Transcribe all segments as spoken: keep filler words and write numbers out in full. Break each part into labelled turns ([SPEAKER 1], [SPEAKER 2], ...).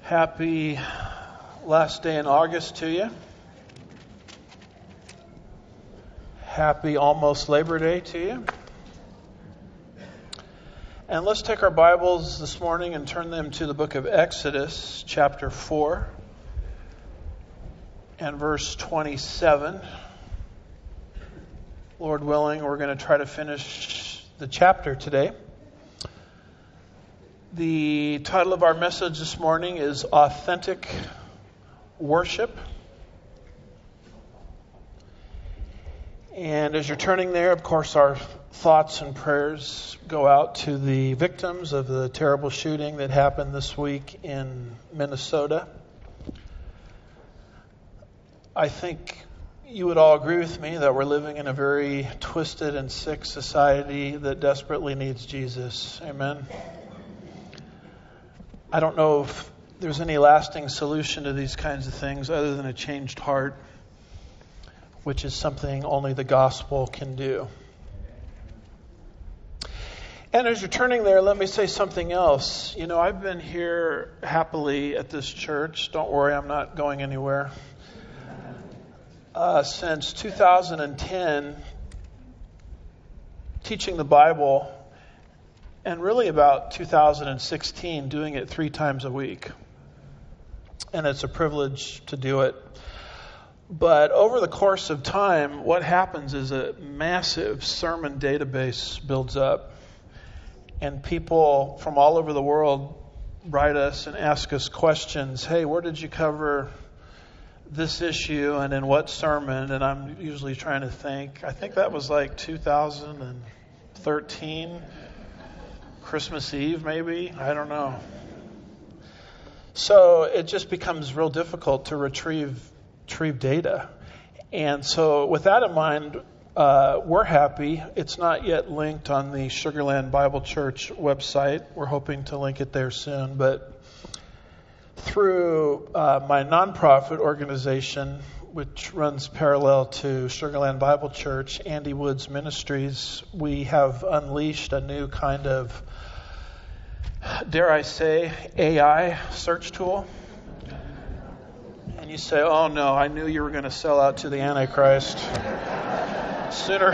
[SPEAKER 1] Happy last day in August to you. Happy almost Labor Day to you. And let's take our Bibles this morning and turn them to the book of Exodus, chapter four, and verse twenty-seven. Lord willing, we're going to try to finish the chapter today. The title of our message this morning is Authentic Worship. And as you're turning there, of course, our thoughts and prayers go out to the victims of the terrible shooting that happened this week in Minnesota. I think you would all agree with me that we're living in a very twisted and sick society that desperately needs Jesus. Amen. I don't know if there's any lasting solution to these kinds of things other than a changed heart, which is something only the gospel can do. And as you're turning there, let me say something else. You know, I've been here happily at this church. Don't worry, I'm not going anywhere. Uh, since two thousand ten, teaching the Bible, and really about two thousand sixteen, doing it three times a week. And it's a privilege to do it. But over the course of time, what happens is a massive sermon database builds up. And people from all over the world write us and ask us questions. Hey, where did you cover this issue and in what sermon? And I'm usually trying to think. I think that was like two thousand thirteen. Christmas Eve, maybe? I don't know. So it just becomes real difficult to retrieve, retrieve data. And so with that in mind, uh, we're happy. It's not yet linked on the Sugar Land Bible Church website. We're hoping to link it there soon. But through uh, my nonprofit organization, which runs parallel to Sugar Land Bible Church, Andy Woods Ministries, we have unleashed a new kind of, dare I say, A I search tool. And you say, oh no, I knew you were going to sell out to the Antichrist sooner.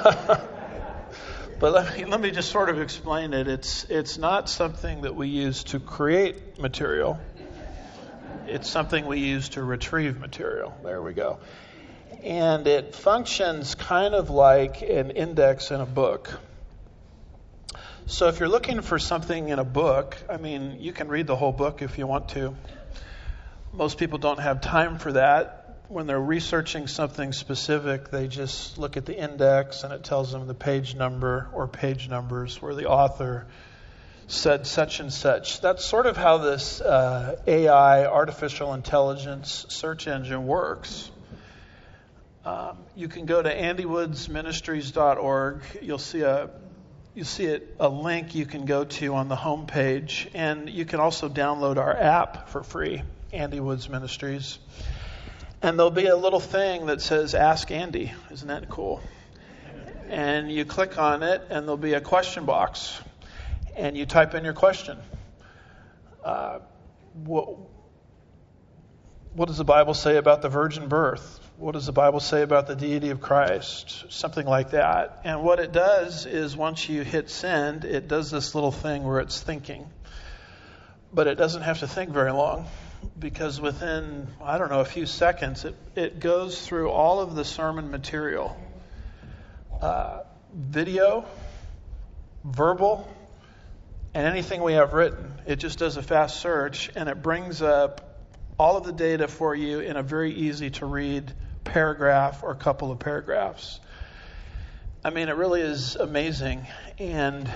[SPEAKER 1] But let me, let me just sort of explain it. It's, it's not something that we use to create material. It's something we use to retrieve material. There we go. And it functions kind of like an index in a book. So if you're looking for something in a book, I mean, you can read the whole book if you want to. Most people don't have time for that. When they're researching something specific, they just look at the index and it tells them the page number or page numbers where the author said such and such. That's sort of how this uh, A I, artificial intelligence search engine works. Um, you can go to andy woods ministries dot org. You'll see a you'll see it, a link you can go to on the home page, and you can also download our app for free, Andy Woods Ministries. And there'll be a little thing that says Ask Andy. Isn't that cool? And you click on it, and there'll be a question box. And you type in your question. Uh, what, what does the Bible say about the virgin birth? What does the Bible say about the deity of Christ? Something like that. And what it does is once you hit send, it does this little thing where it's thinking. But it doesn't have to think very long, because within, I don't know, a few seconds, it, it goes through all of the sermon material. Uh, video, verbal, and anything we have written. It just does a fast search, and it brings up all of the data for you in a very easy to read paragraph or couple of paragraphs. I mean, it really is amazing. And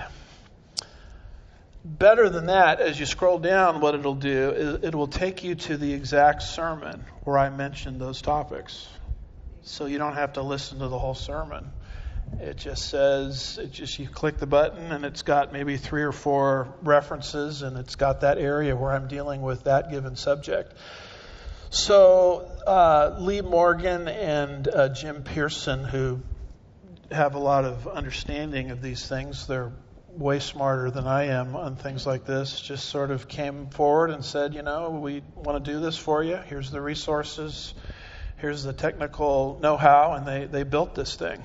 [SPEAKER 1] better than that, as you scroll down, what it'll do is it will take you to the exact sermon where I mentioned those topics. So you don't have to listen to the whole sermon. It just says, it just you click the button and it's got maybe three or four references, and it's got that area where I'm dealing with that given subject. So uh, Lee Morgan and uh, Jim Pearson, who have a lot of understanding of these things, they're way smarter than I am on things like this, just sort of came forward and said, you know, we want to do this for you. Here's the resources. Here's the technical know-how. And they, they built this thing.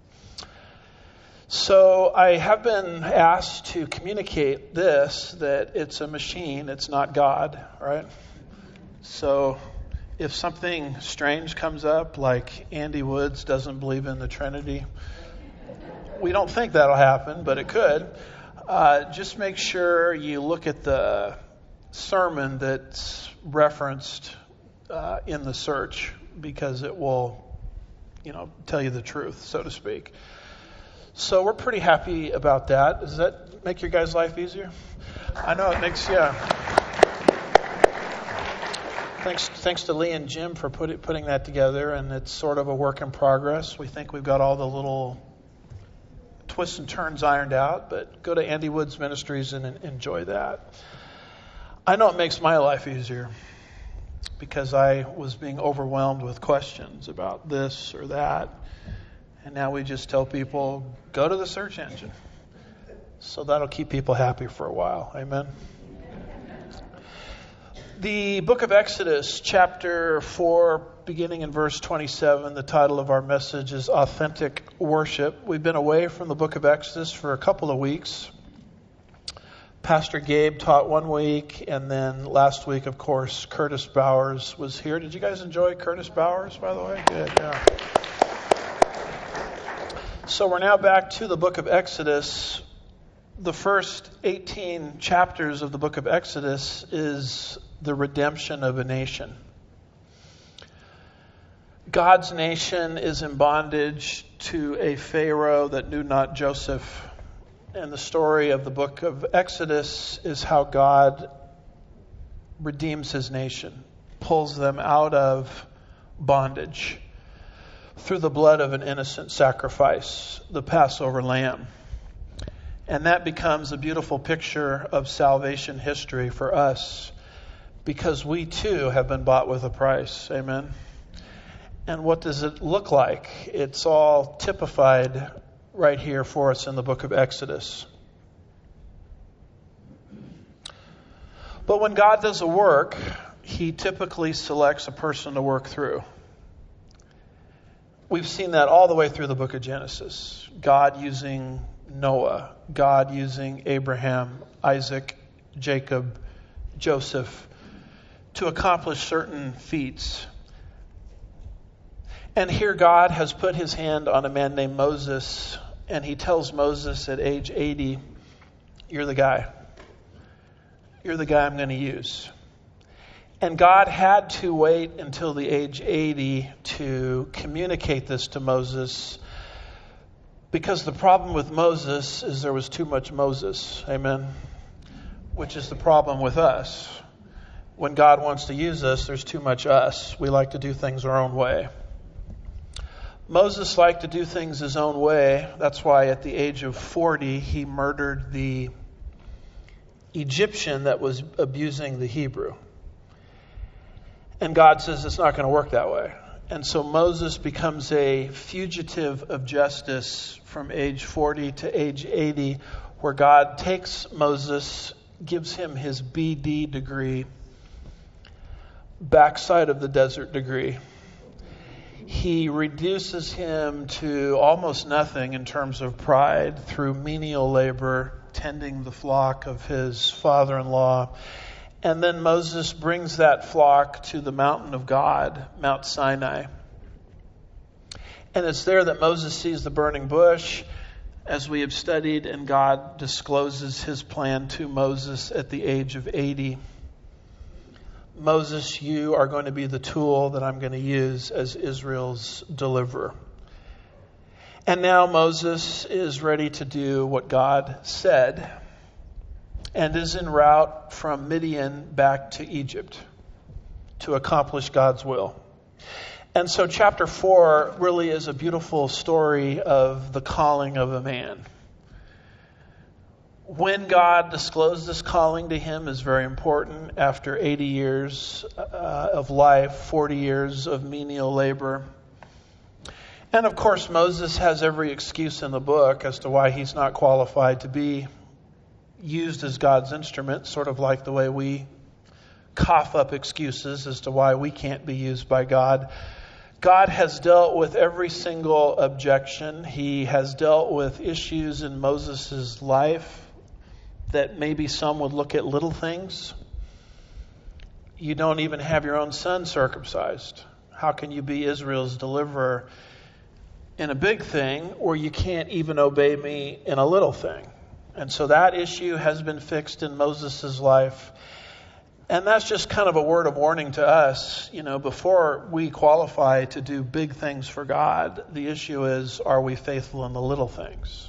[SPEAKER 1] So I have been asked to communicate this, that it's a machine, it's not God, right? So if something strange comes up, like Andy Woods doesn't believe in the Trinity, we don't think that'll happen, but it could. Uh, just make sure you look at the sermon that's referenced uh, in the search, because it will, you know, tell you the truth, so to speak. So we're pretty happy about that. Does that make your guys' life easier? I know it makes, yeah. Thanks, thanks to Lee and Jim for put it, putting that together, and it's sort of a work in progress. We think we've got all the little twists and turns ironed out, but go to Andy Woods Ministries and enjoy that. I know it makes my life easier, because I was being overwhelmed with questions about this or that. And now we just tell people, go to the search engine. So that'll keep people happy for a while. Amen. The book of Exodus, chapter four, beginning in verse twenty-seven, the title of our message is Authentic Worship. We've been away from the book of Exodus for a couple of weeks. Pastor Gabe taught one week, and then last week, of course, Curtis Bowers was here. Did you guys enjoy Curtis Bowers, by the way? Good, yeah. So we're now back to the book of Exodus. The first eighteen chapters of the book of Exodus is the redemption of a nation. God's nation is in bondage to a Pharaoh that knew not Joseph. And the story of the book of Exodus is how God redeems his nation, pulls them out of bondage through the blood of an innocent sacrifice, the Passover lamb. And that becomes a beautiful picture of salvation history for us, because we too have been bought with a price. Amen. And what does it look like? It's all typified right here for us in the book of Exodus. But when God does a work, he typically selects a person to work through. We've seen that all the way through the book of Genesis. God using Noah, God using Abraham, Isaac, Jacob, Joseph to accomplish certain feats. And here God has put his hand on a man named Moses, and he tells Moses at age eighty, you're the guy. You're the guy I'm going to use. And God had to wait until the age eighty to communicate this to Moses, because the problem with Moses is there was too much Moses. Amen. Which is the problem with us. When God wants to use us, there's too much us. We like to do things our own way. Moses liked to do things his own way. That's why at the age of forty, he murdered the Egyptian that was abusing the Hebrew. And God says it's not going to work that way. And so Moses becomes a fugitive of justice from age forty to age eighty, where God takes Moses, gives him his B D degree, backside of the desert degree. He reduces him to almost nothing in terms of pride through menial labor, tending the flock of his father-in-law. And then Moses brings that flock to the mountain of God, Mount Sinai. And it's there that Moses sees the burning bush, as we have studied, and God discloses his plan to Moses at the age of eighty. Moses, you are going to be the tool that I'm going to use as Israel's deliverer. And now Moses is ready to do what God said, and is en route from Midian back to Egypt to accomplish God's will. And so chapter four really is a beautiful story of the calling of a man. When God disclosed this calling to him is very important. After eighty years uh, of life, forty years of menial labor. And of course, Moses has every excuse in the book as to why he's not qualified to be used as God's instrument, sort of like the way we cough up excuses as to why we can't be used by God. God has dealt with every single objection. He has dealt with issues in Moses' life that maybe some would look at little things. You don't even have your own son circumcised. How can you be Israel's deliverer in a big thing, or you can't even obey me in a little thing? And so that issue has been fixed in Moses' life. And that's just kind of a word of warning to us. You know, before we qualify to do big things for God, the issue is, are we faithful in the little things?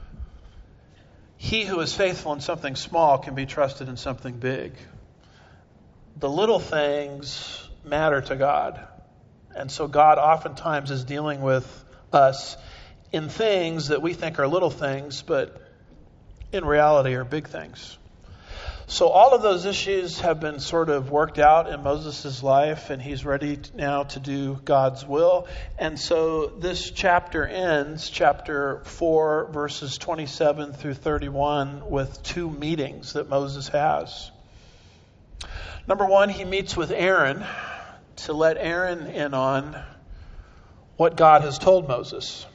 [SPEAKER 1] He who is faithful in something small can be trusted in something big. The little things matter to God. And so God oftentimes is dealing with us in things that we think are little things, but in reality are big things. So all of those issues have been sort of worked out in Moses' life, and he's ready now to do God's will. And so this chapter ends, chapter four, verses twenty-seven through thirty-one, with two meetings that Moses has. Number one, he meets with Aaron to let Aaron in on what God has told Moses.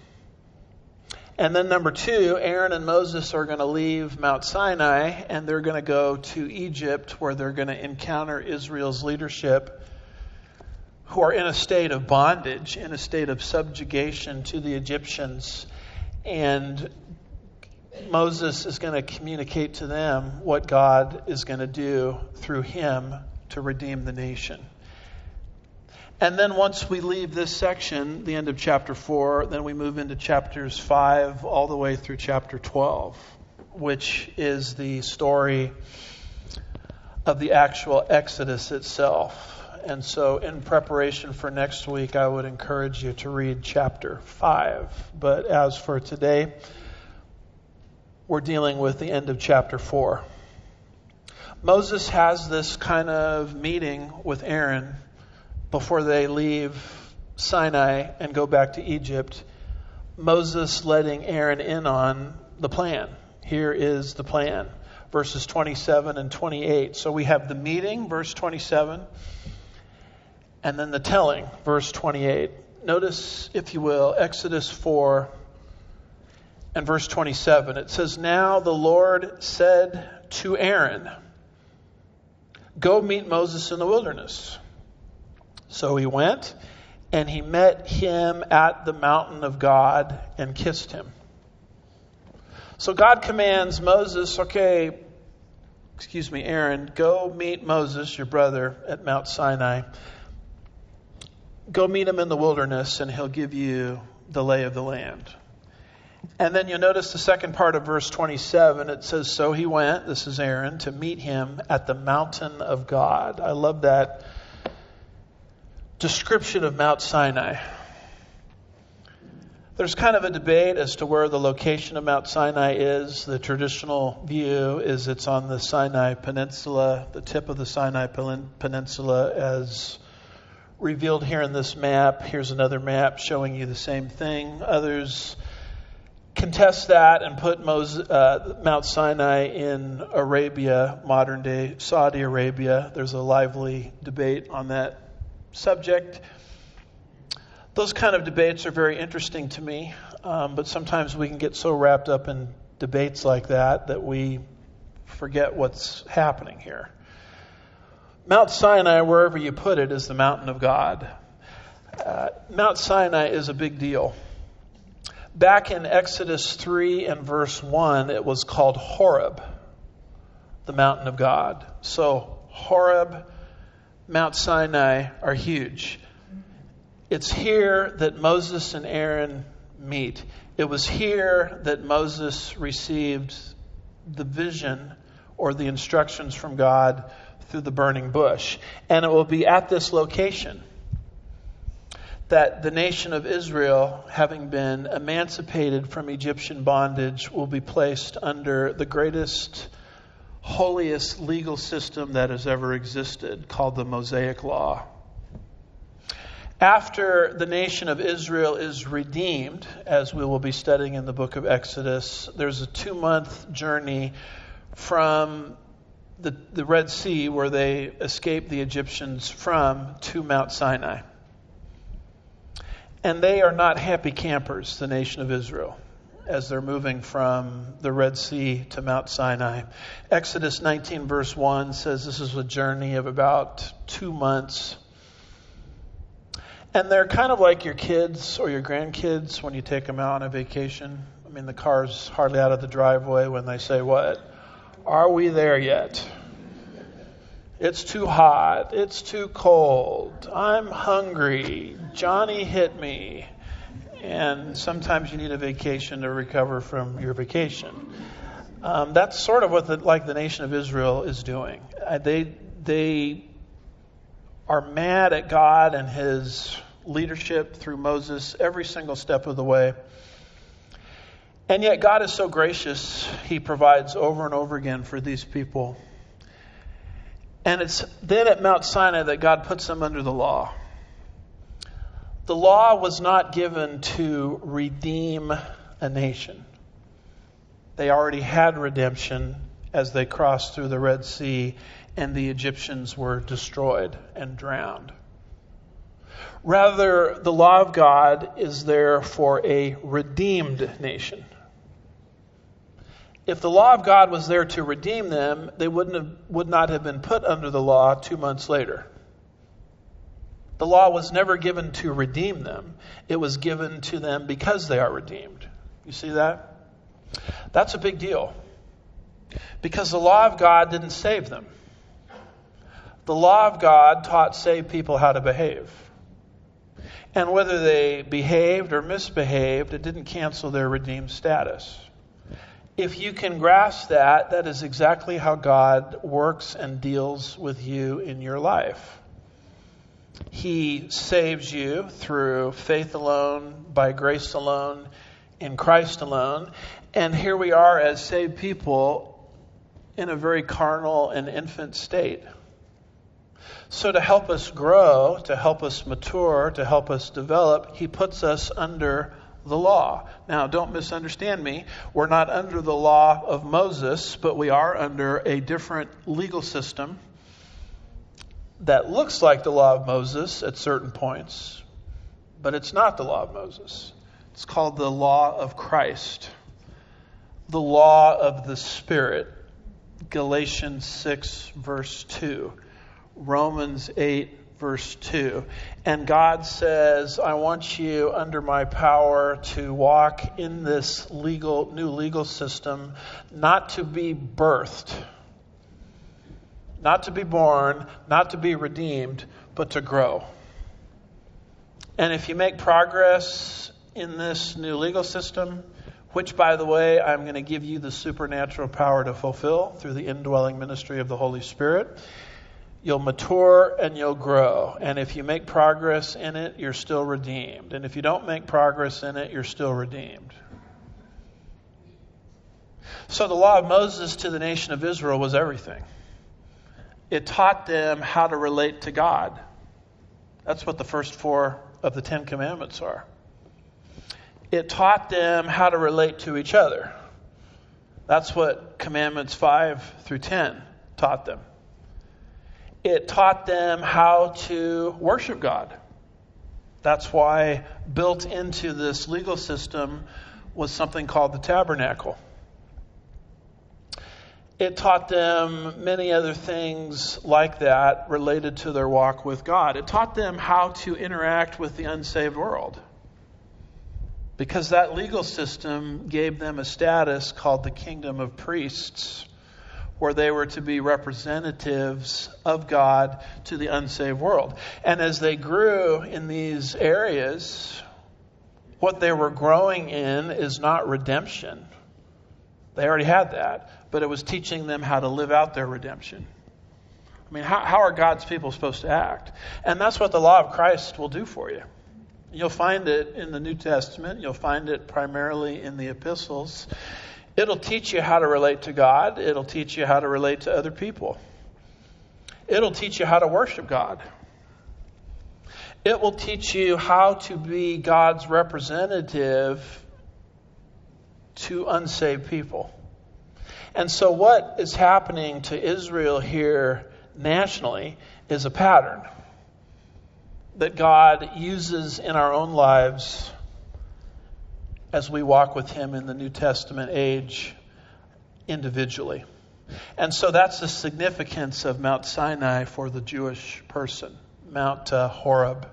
[SPEAKER 1] And then number two, Aaron and Moses are going to leave Mount Sinai and they're going to go to Egypt, where they're going to encounter Israel's leadership, who are in a state of bondage, in a state of subjugation to the Egyptians. And Moses is going to communicate to them what God is going to do through him to redeem the nation. And then once we leave this section, the end of chapter four, then we move into chapters five all the way through chapter twelve, which is the story of the actual Exodus itself. And so in preparation for next week, I would encourage you to read chapter five. But as for today, we're dealing with the end of chapter four. Moses has this kind of meeting with Aaron before they leave Sinai and go back to Egypt. Moses letting Aaron in on the plan. Here is the plan. Verses twenty-seven and twenty-eight. So we have the meeting, verse twenty-seven, and then the telling, verse twenty-eight. Notice, if you will, Exodus four and verse twenty-seven. It says, "Now the Lord said to Aaron, 'Go meet Moses in the wilderness.' So he went, and he met him at the mountain of God and kissed him." So God commands Moses, okay, excuse me, Aaron, go meet Moses, your brother, at Mount Sinai. Go meet him in the wilderness, and he'll give you the lay of the land. And then you'll notice the second part of verse twenty-seven. It says, so he went, this is Aaron, to meet him at the mountain of God. I love that description of Mount Sinai. There's kind of a debate as to where the location of Mount Sinai is. The traditional view is it's on the Sinai Peninsula, the tip of the Sinai Peninsula as revealed here in this map. Here's another map showing you the same thing. Others contest that and put Moses, uh, Mount Sinai in Arabia, modern day Saudi Arabia. There's a lively debate on that subject. Those kind of debates are very interesting to me, um, but sometimes we can get so wrapped up in debates like that that we forget what's happening here. Mount Sinai, wherever you put it, is the mountain of God. Uh, Mount Sinai is a big deal. Back in Exodus three and verse one, it was called Horeb, the mountain of God. So Horeb, Mount Sinai are huge. It's here that Moses and Aaron meet. It was here that Moses received the vision or the instructions from God through the burning bush. And it will be at this location that the nation of Israel, having been emancipated from Egyptian bondage, will be placed under the greatest, holiest legal system that has ever existed, called the Mosaic Law. After the nation of Israel is redeemed, as we will be studying in the book of Exodus, there's a two-month journey from the, the Red Sea, where they escaped the Egyptians from, to Mount Sinai. And they are not happy campers, the nation of Israel, as they're moving from the Red Sea to Mount Sinai. Exodus nineteen verse one says this is a journey of about two months. And they're kind of like your kids or your grandkids when you take them out on a vacation. I mean, the car's hardly out of the driveway when they say, what? Are we there yet? It's too hot. It's too cold. I'm hungry. Johnny hit me. And sometimes you need a vacation to recover from your vacation. Um, that's sort of what the, like the nation of Israel is doing. Uh, they they are mad at God and His leadership through Moses every single step of the way. And yet God is so gracious, He provides over and over again for these people. And it's then at Mount Sinai that God puts them under the law. The law was not given to redeem a nation. They already had redemption as they crossed through the Red Sea and the Egyptians were destroyed and drowned. Rather, the law of God is there for a redeemed nation. If the law of God was there to redeem them, they wouldn't have, would not have been put under the law two months later. The law was never given to redeem them. It was given to them because they are redeemed. You see that? That's a big deal. Because the law of God didn't save them. The law of God taught saved people how to behave. And whether they behaved or misbehaved, it didn't cancel their redeemed status. If you can grasp that, that is exactly how God works and deals with you in your life. He saves you through faith alone, by grace alone, in Christ alone. And here we are as saved people in a very carnal and infant state. So to help us grow, to help us mature, to help us develop, He puts us under the law. Now, don't misunderstand me. We're not under the law of Moses, but we are under a different legal system that looks like the law of Moses at certain points, but it's not the law of Moses. It's called the law of Christ, the law of the Spirit. Galatians six, verse two. Romans eight, verse two. And God says, I want you under my power to walk in this legal, new legal system, not to be birthed, not to be born, not to be redeemed, but to grow. And if you make progress in this new legal system, which, by the way, I'm going to give you the supernatural power to fulfill through the indwelling ministry of the Holy Spirit, you'll mature and you'll grow. And if you make progress in it, you're still redeemed. And if you don't make progress in it, you're still redeemed. So the law of Moses to the nation of Israel was everything. It taught them how to relate to God. That's what the first four of the Ten Commandments are. It taught them how to relate to each other. That's what Commandments five through ten taught them. It taught them how to worship God. That's why built into this legal system was something called the tabernacle. It taught them many other things like that related to their walk with God. It taught them how to interact with the unsaved world, because that legal system gave them a status called the kingdom of priests, where they were to be representatives of God to the unsaved world. And as they grew in these areas, what they were growing in is not redemption. They already had that, but it was teaching them how to live out their redemption. I mean, how, how are God's people supposed to act? And that's what the law of Christ will do for you. You'll find it in the New Testament. You'll find it primarily in the epistles. It'll teach you how to relate to God. It'll teach you how to relate to other people. It'll teach you how to worship God. It will teach you how to be God's representative to unsaved people. And so what is happening to Israel here nationally is a pattern that God uses in our own lives as we walk with him in the New Testament age individually. And so that's the significance of Mount Sinai for the Jewish person, Mount uh, Horeb.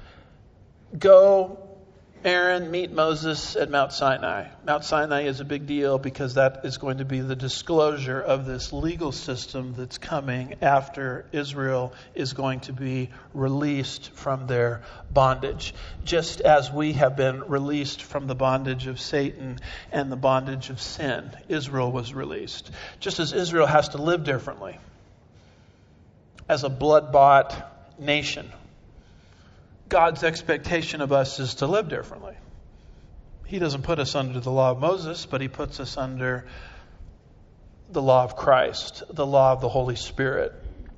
[SPEAKER 1] Go, Aaron, meet Moses at Mount Sinai. Mount Sinai is a big deal because that is going to be the disclosure of this legal system that's coming after Israel is going to be released from their bondage. Just as we have been released from the bondage of Satan and the bondage of sin, Israel was released. Just as Israel has to live differently as a blood-bought nation, God's expectation of us is to live differently. He doesn't put us under the law of Moses, but he puts us under the law of Christ, the law of the Holy Spirit.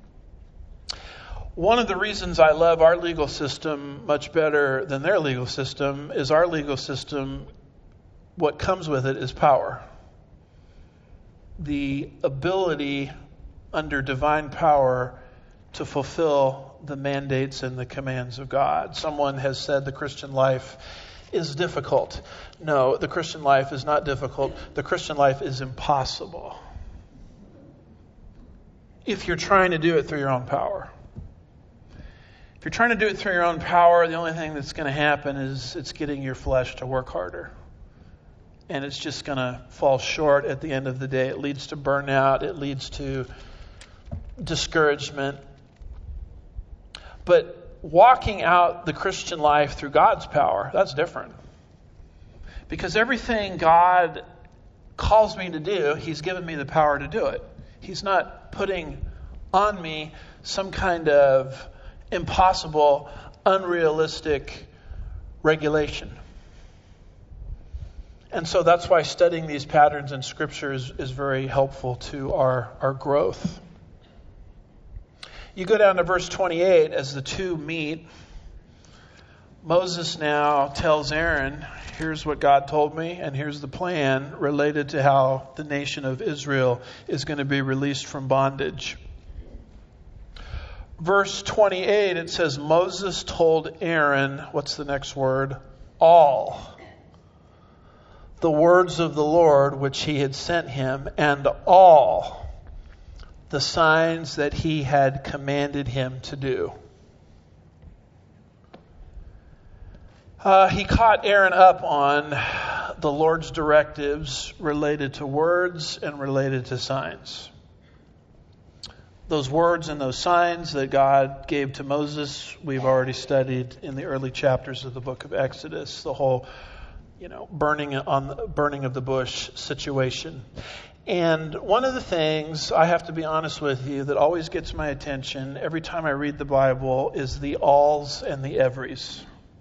[SPEAKER 1] One of the reasons I love our legal system much better than their legal system is our legal system, what comes with it is power. The ability under divine power to fulfill the mandates and the commands of God. Someone has said the Christian life is difficult. No, the Christian life is not difficult. The Christian life is impossible if you're trying to do it through your own power. If you're trying to do it through your own power, the only thing that's going to happen is it's getting your flesh to work harder. And it's just going to fall short at the end of the day. It leads to burnout. It leads to discouragement. But walking out the Christian life through God's power, that's different. Because everything God calls me to do, he's given me the power to do it. He's not putting on me some kind of impossible, unrealistic regulation. And so that's why studying these patterns in Scripture is, is very helpful to our, our growth. You go down to verse twenty-eight, as the two meet, Moses now tells Aaron, here's what God told me, and here's the plan related to how the nation of Israel is going to be released from bondage. Verse twenty-eight, it says, Moses told Aaron, what's the next word? All the words of the Lord which he had sent him, and all the signs that he had commanded him to do. Uh, he caught Aaron up on the Lord's directives related to words and related to signs. Those words and those signs that God gave to Moses, we've already studied in the early chapters of the book of Exodus, the whole, you know, burning on burning of the bush situation. And one of the things, I have to be honest with you, that always gets my attention every time I read the Bible is the alls and the everys.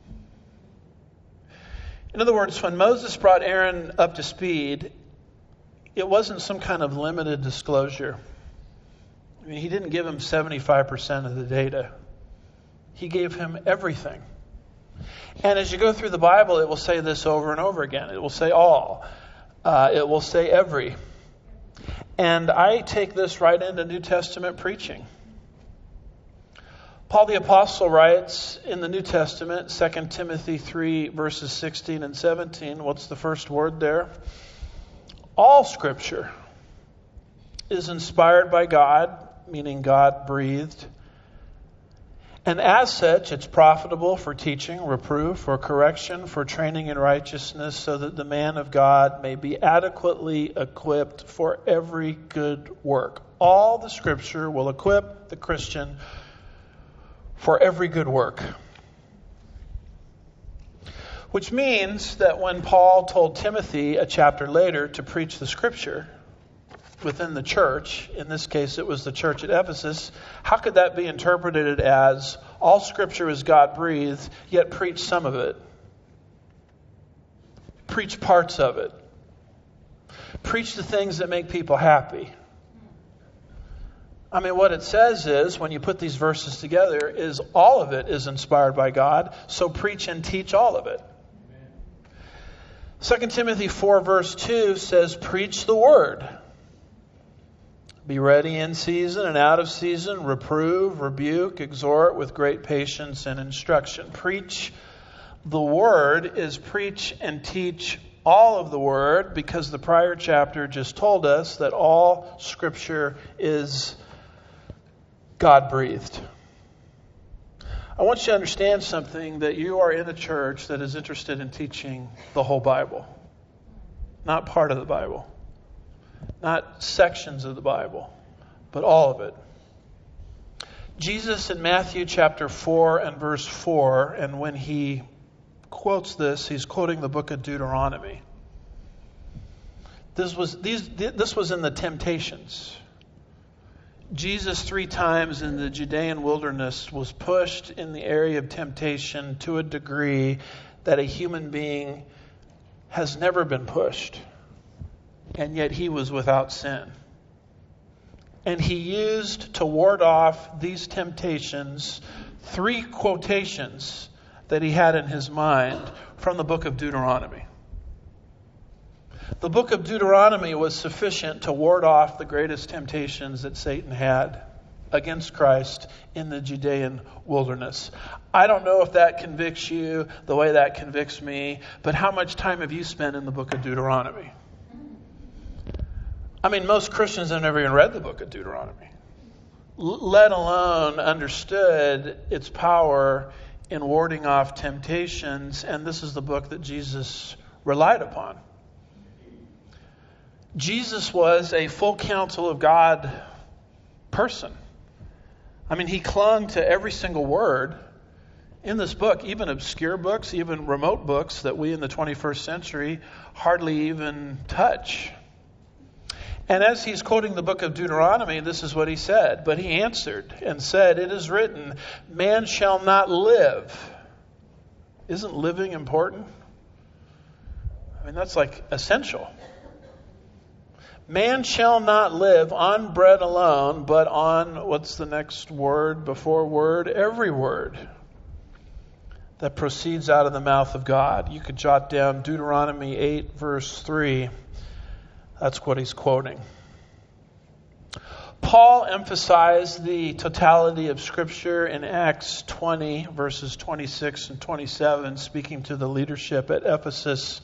[SPEAKER 1] In other words, when Moses brought Aaron up to speed, it wasn't some kind of limited disclosure. I mean, he didn't give him seventy-five percent of the data. He gave him everything. And as you go through the Bible, it will say this over and over again. It will say all. Uh, it will say every. And I take this right into New Testament preaching. Paul the Apostle writes in the New Testament, Second Timothy three, verses sixteen and seventeen. What's the first word there? All Scripture is inspired by God, meaning God breathed. And as such, it's profitable for teaching, reproof, for correction, for training in righteousness, so that the man of God may be adequately equipped for every good work. All the Scripture will equip the Christian for every good work. Which means that when Paul told Timothy a chapter later to preach the Scripture within the church, in this case it was the church at Ephesus, how could that be interpreted as all Scripture is God-breathed, yet preach some of it? Preach parts of it. Preach the things that make people happy. I mean, what it says is, when you put these verses together, is all of it is inspired by God, so preach and teach all of it. Second Timothy four verse two says, preach the word. Be ready in season and out of season, reprove, rebuke, exhort with great patience and instruction. Preach the word is preach and teach all of the word, because the prior chapter just told us that all Scripture is God-breathed. I want you to understand something, that you are in a church that is interested in teaching the whole Bible, not part of the Bible. Not sections of the Bible, but all of it. Jesus in Matthew chapter four and verse four, and when he quotes this, he's quoting the book of Deuteronomy. This was these this was in the temptations. Jesus three times in the Judean wilderness was pushed in the area of temptation to a degree that a human being has never been pushed. And yet he was without sin. And he used to ward off these temptations three quotations that he had in his mind from the book of Deuteronomy. The book of Deuteronomy was sufficient to ward off the greatest temptations that Satan had against Christ in the Judean wilderness. I don't know if that convicts you the way that convicts me, but how much time have you spent in the book of Deuteronomy? I mean, most Christians have never even read the book of Deuteronomy, let alone understood its power in warding off temptations, and this is the book that Jesus relied upon. Jesus was a full counsel of God person. I mean, he clung to every single word in this book, even obscure books, even remote books that we in the twenty-first century hardly even touch. And as he's quoting the book of Deuteronomy, this is what he said. But he answered and said, "It is written, man shall not live." Isn't living important? I mean, that's like essential. Man shall not live on bread alone, but on, what's the next word before word? Every word that proceeds out of the mouth of God. You could jot down Deuteronomy eight, verse three. That's what he's quoting. Paul emphasized the totality of Scripture in Acts twenty, verses twenty-six and twenty-seven, speaking to the leadership at Ephesus.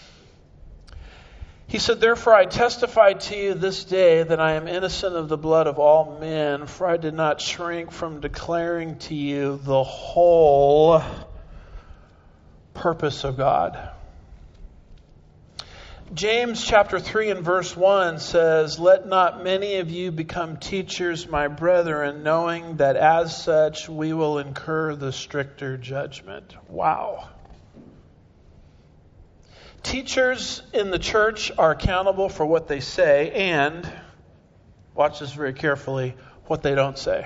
[SPEAKER 1] He said, "Therefore I testify to you this day that I am innocent of the blood of all men, for I did not shrink from declaring to you the whole purpose of God." James chapter three and verse one says, "Let not many of you become teachers, my brethren, knowing that as such we will incur the stricter judgment." Wow. Teachers in the church are accountable for what they say and, watch this very carefully, what they don't say.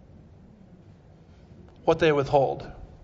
[SPEAKER 1] What they withhold.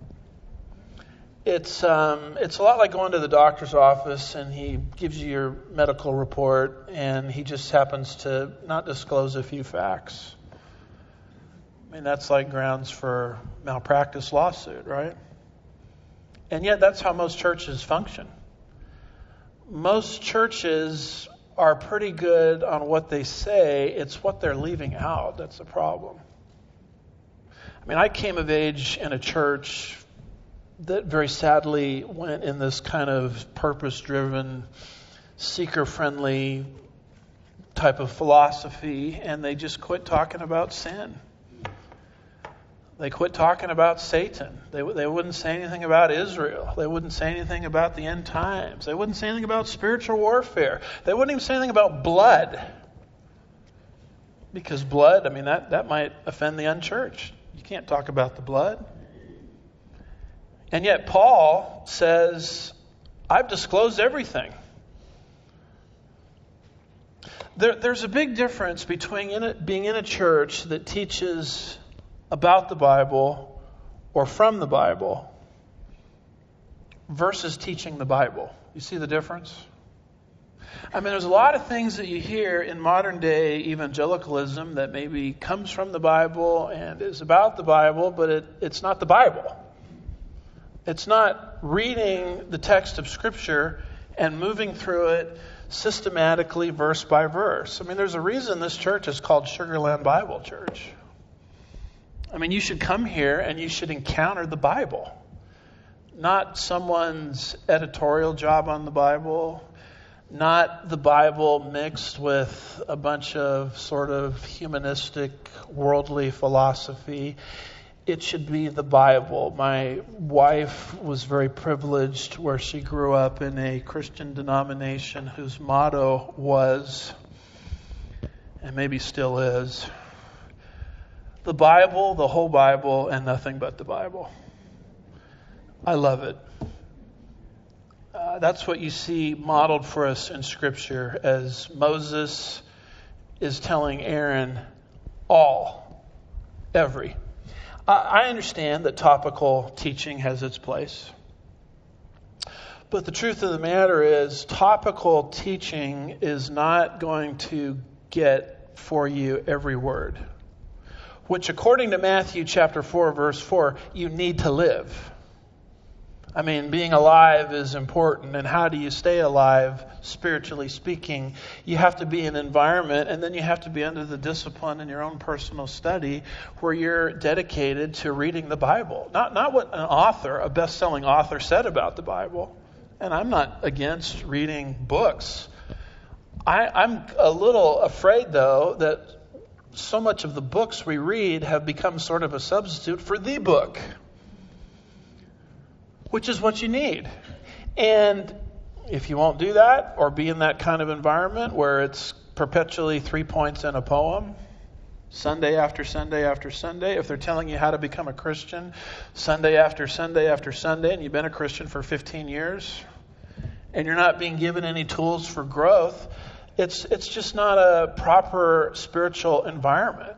[SPEAKER 1] It's um, it's a lot like going to the doctor's office and he gives you your medical report and he just happens to not disclose a few facts. I mean, that's like grounds for malpractice lawsuit, right? And yet that's how most churches function. Most churches are pretty good on what they say. It's what they're leaving out that's the problem. I mean, I came of age in a church that very sadly went in this kind of purpose-driven, seeker-friendly type of philosophy, and they just quit talking about sin. They quit talking about Satan. They they wouldn't say anything about Israel. They wouldn't say anything about the end times. They wouldn't say anything about spiritual warfare. They wouldn't even say anything about blood. Because blood, I mean, that, that might offend the unchurched. You can't talk about the blood. And yet Paul says, I've disclosed everything. There, there's a big difference between in a, being in a church that teaches about the Bible or from the Bible versus teaching the Bible. You see the difference? I mean, there's a lot of things that you hear in modern day evangelicalism that maybe comes from the Bible and is about the Bible, but it, it's not the Bible. It's not reading the text of Scripture and moving through it systematically, verse by verse. I mean, there's a reason this church is called Sugarland Bible Church. I mean, you should come here and you should encounter the Bible, not someone's editorial job on the Bible, not the Bible mixed with a bunch of sort of humanistic, worldly philosophy. It should be the Bible. My wife was very privileged where she grew up in a Christian denomination whose motto was, and maybe still is, the Bible, the whole Bible, and nothing but the Bible. I love it. Uh, that's what you see modeled for us in Scripture as Moses is telling Aaron all, every. I, I understand that topical teaching has its place. But the truth of the matter is topical teaching is not going to get for you every word, which according to Matthew chapter four, verse four, you need to live. I mean, being alive is important. And how do you stay alive, spiritually speaking? You have to be in an environment, and then you have to be under the discipline in your own personal study where you're dedicated to reading the Bible. Not, not what an author, a best-selling author said about the Bible. And I'm not against reading books. I, I'm a little afraid, though, that so much of the books we read have become sort of a substitute for the book, which is what you need. And if you won't do that or be in that kind of environment where it's perpetually three points in a poem, Sunday after Sunday after Sunday, if they're telling you how to become a Christian, Sunday after Sunday after Sunday, and you've been a Christian for fifteen years, and you're not being given any tools for growth, it's it's just not a proper spiritual environment.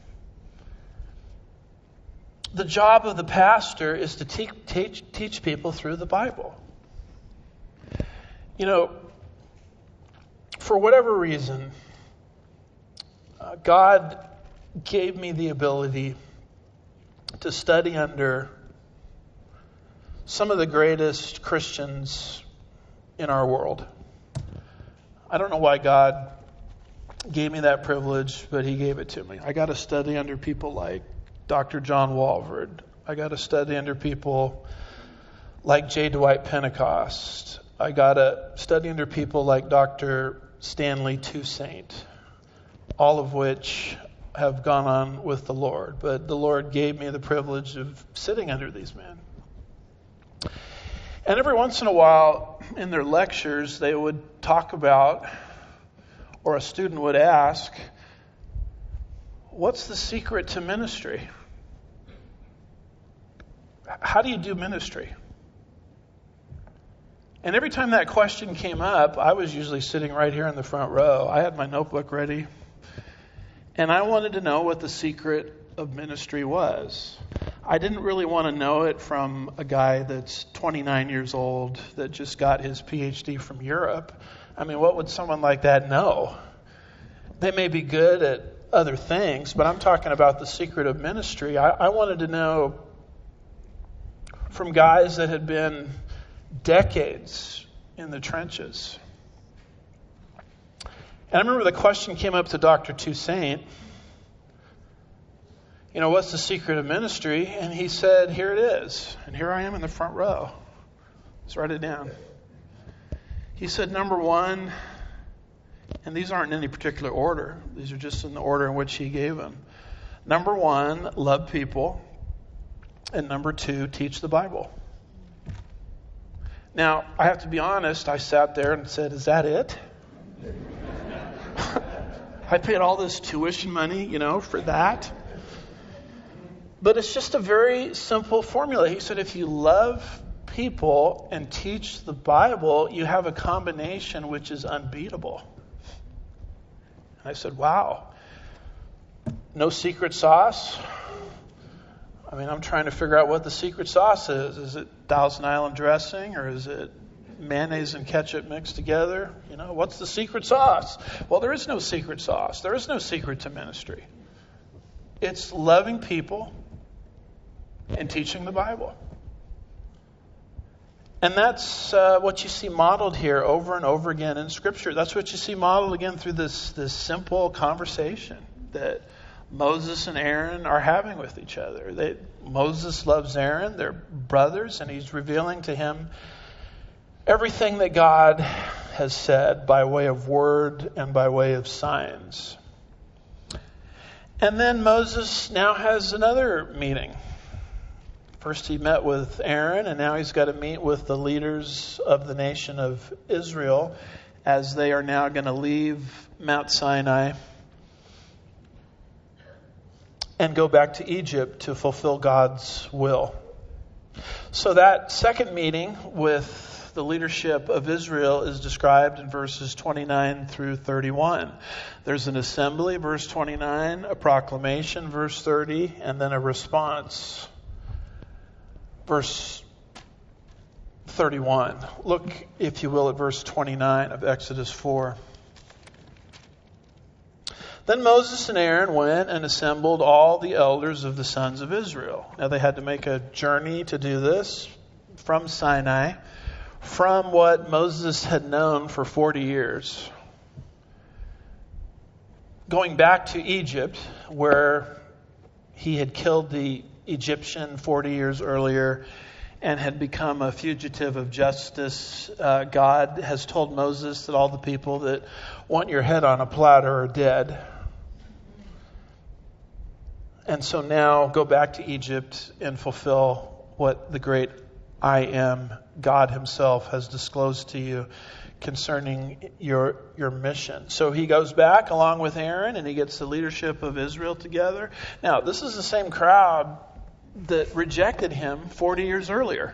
[SPEAKER 1] The job of the pastor is to te- teach, teach people through the Bible. You know, for whatever reason, uh, God gave me the ability to study under some of the greatest Christians in our world. I don't know why God gave me that privilege, but He gave it to me. I got to study under people like Doctor John Walvoord. I got to study under people like J. Dwight Pentecost. I got to study under people like Doctor Stanley Toussaint, all of which have gone on with the Lord. But the Lord gave me the privilege of sitting under these men. And every once in a while, in their lectures, they would talk about, or a student would ask, what's the secret to ministry? How do you do ministry? And every time that question came up, I was usually sitting right here in the front row. I had my notebook ready. And I wanted to know what the secret of ministry was. I didn't really want to know it from a guy that's twenty-nine years old that just got his P H D from Europe. I mean, what would someone like that know? They may be good at other things, but I'm talking about the secret of ministry. I, I wanted to know from guys that had been decades in the trenches. And I remember the question came up to Doctor Toussaint, you know, what's the secret of ministry? And he said, here it is. And here I am in the front row. Let's write it down. He said, number one, and these aren't in any particular order. These are just in the order in which he gave them. Number one, love people. And number two, teach the Bible. Now, I have to be honest, I sat there and said, is that it? I paid all this tuition money, you know, for that. But it's just a very simple formula. He said, if you love people and teach the Bible, you have a combination which is unbeatable. And I said, wow, no secret sauce? I mean, I'm trying to figure out what the secret sauce is. Is it Thousand Island dressing, or is it mayonnaise and ketchup mixed together? You know, what's the secret sauce? Well, there is no secret sauce. There is no secret to ministry. It's loving people and teaching the Bible. And that's uh, what you see modeled here over and over again in Scripture. That's what you see modeled again through this, this simple conversation that Moses and Aaron are having with each other. They, Moses loves Aaron, they're brothers, and he's revealing to him everything that God has said by way of word and by way of signs. And then Moses now has another meeting. First he met with Aaron, and now he's got to meet with the leaders of the nation of Israel as they are now going to leave Mount Sinai and go back to Egypt to fulfill God's will. So that second meeting with the leadership of Israel is described in verses twenty-nine through thirty-one. There's an assembly, verse twenty-nine, a proclamation, verse thirty, and then a response, verse thirty-one. Look, if you will, at verse twenty-nine of Exodus four. Then Moses and Aaron went and assembled all the elders of the sons of Israel. Now they had to make a journey to do this from Sinai, from what Moses had known for forty years. Going back to Egypt, where he had killed the Egyptian forty years earlier and had become a fugitive of justice. Uh, God has told Moses that all the people that want your head on a platter are dead. And so now go back to Egypt and fulfill what the great I am, God himself, has disclosed to you concerning your your mission. So he goes back along with Aaron and he gets the leadership of Israel together. Now, this is the same crowd that rejected him forty years earlier.